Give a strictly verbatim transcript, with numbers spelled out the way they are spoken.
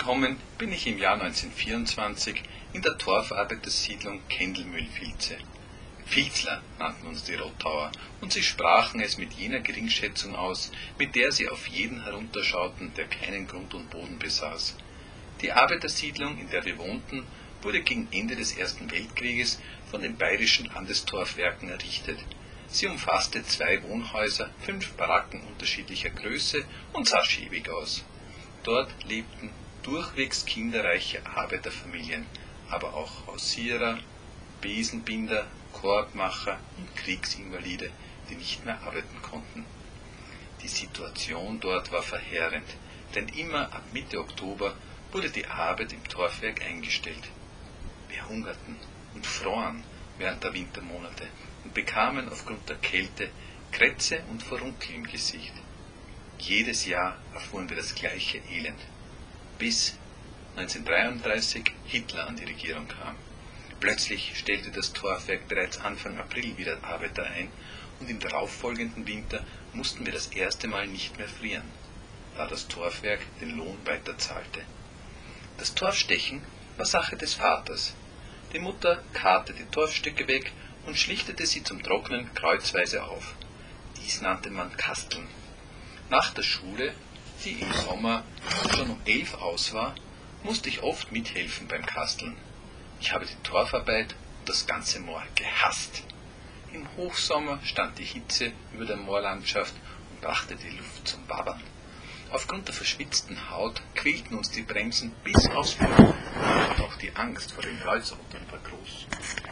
Angekommen bin ich im Jahr neunzehnhundertvierundzwanzig in der Torfarbeitersiedlung Kendelmühl-Vilze. Vilzler nannten uns die Rottauer, und sie sprachen es mit jener Geringschätzung aus, mit der sie auf jeden herunterschauten, der keinen Grund und Boden besaß. Die Arbeitersiedlung, in der wir wohnten, wurde gegen Ende des Ersten Weltkrieges von den bayerischen Landestorfwerken errichtet. Sie umfasste zwei Wohnhäuser, fünf Baracken unterschiedlicher Größe und sah schäbig aus. Dort lebten durchwegs kinderreiche Arbeiterfamilien, aber auch Hausierer, Besenbinder, Korbmacher und Kriegsinvalide, die nicht mehr arbeiten konnten. Die Situation dort war verheerend, denn immer ab Mitte Oktober wurde die Arbeit im Torfwerk eingestellt. Wir hungerten und froren während der Wintermonate und bekamen aufgrund der Kälte Krätze und Furunkel im Gesicht. Jedes Jahr erfuhren wir das gleiche Elend, bis neunzehnhundertdreiunddreißig Hitler an die Regierung kam. Plötzlich stellte das Torfwerk bereits Anfang April wieder Arbeiter ein, und im darauffolgenden Winter mussten wir das erste Mal nicht mehr frieren, da das Torfwerk den Lohn weiterzahlte. Das Torfstechen war Sache des Vaters. Die Mutter karrte die Torfstücke weg und schlichtete sie zum Trocknen kreuzweise auf. Dies nannte man Kasteln. Nach der Schule, die im Sommer schon um elf aus war, musste ich oft mithelfen beim Kasteln. Ich habe die Torfarbeit und das ganze Moor gehasst. Im Hochsommer stand die Hitze über der Moorlandschaft und brachte die Luft zum Wabbern. Aufgrund der verschwitzten Haut quälten uns die Bremsen bis aufs Blut, und auch die Angst vor den Kreuzottern war groß.